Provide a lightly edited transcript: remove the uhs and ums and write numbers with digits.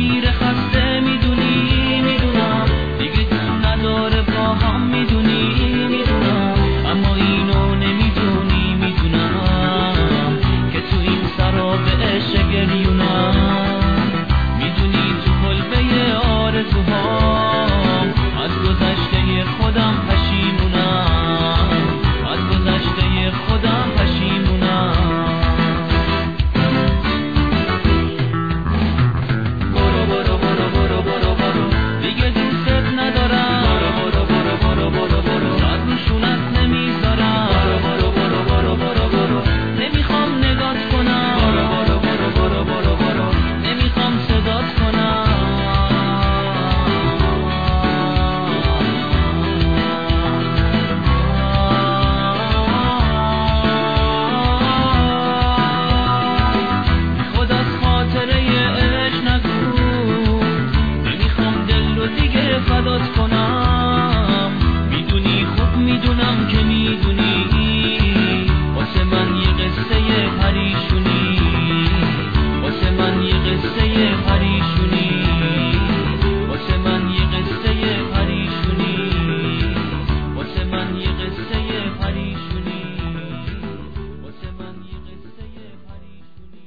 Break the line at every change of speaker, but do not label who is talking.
دلگیر خسته میدونی میدونم دیگه دوست نداره با هم میدونی میدونم اما اینو نمیدونی میدونم که تو این سراب عشق گریونم میدونی تو کلبه آرزوهام از گذشته خودم پشیمونم از گذشته خودم پشیمونم برو برو برو برو برو برو دیگه دوستت ندارم برو برو برو برو برو برو سر روشونت نمیذارم برو برو برو برو برو برو نمیخوام نگات کنم برو برو برو برو برو برو نمیخوام صدات کنم خود از خاطره عشق نگو نمیخوام دل رو دیگه فدات کنم میدونی خوب میدونم که میدونی واسه من یه قصه پریشونی واسه من یه قصه پریشونی